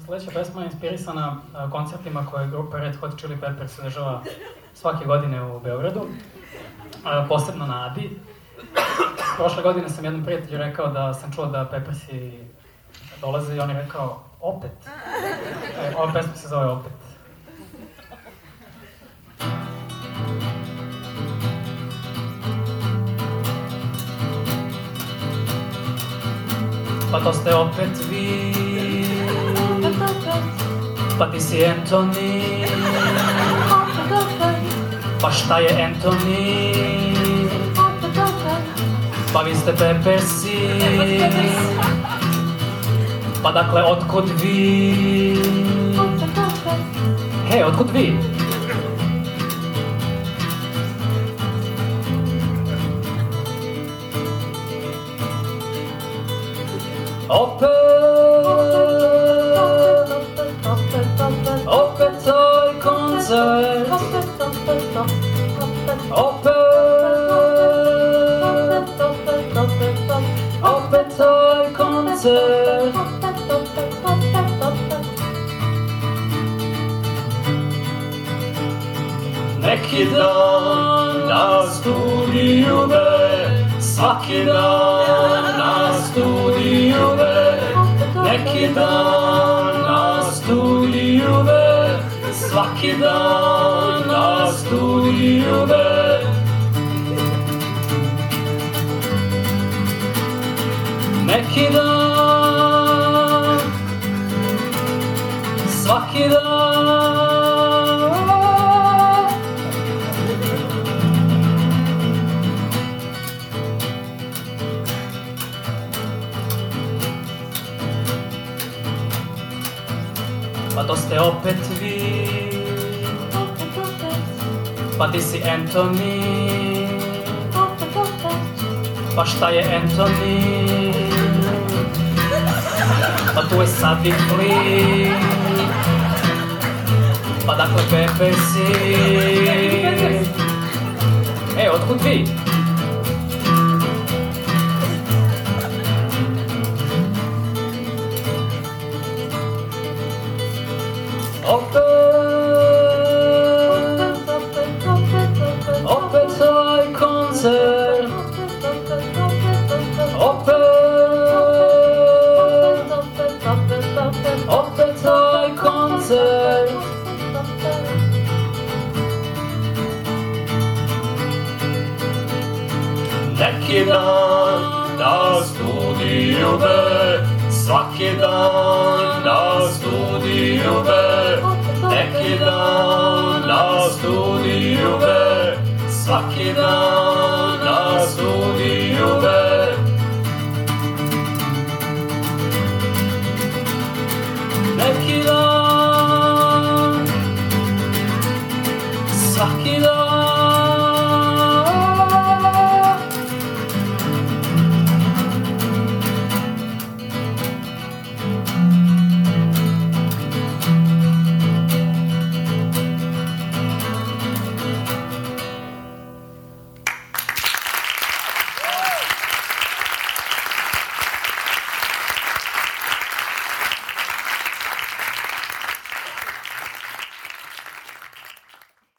Sledeća pesma je inspirisana koncertima koje grupa Red Hot Chili Peppers održava svake godine u Beogradu, posebno na Adi. Prošle godine sam jednom prijatelju rekao da sam čuo da Peppersi dolaze i on je rekao, opet. Ova pesma se zove Opet. Pa to ste opet vi, pa ti si Anthony, pa šta je Anthony, pa vi ste Peppersi, pa dakle otkud vi, hej, otkud vi? Opet taj koncert, opet taj koncert. Neki dan na studiju B, svaki dan na studiju B, neki dan na studiju B, svaki dan na studiju B. Neki dan, svaki dan. Pa to ste opet vi, pa ti si Anthony, pa šta je Anthony, pa tu je sad i Flea, pa dakle Peppersi, otkud vi? Opet taj koncert, opet taj koncert. Neki dan na studiju B, svaki dan na studiju B, neki dan na studiju B, svaki dan na studiju B. Neki dan